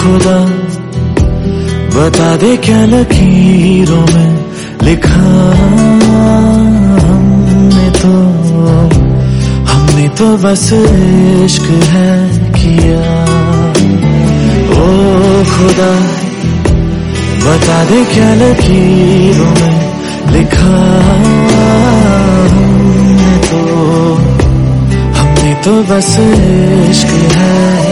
खुदा बता दे क्या लकीरों में लिखा हमने तो बस इश्क है किया। ओ खुदा बता दे क्या लकीरों में लिखा हमने तो बस इश्क है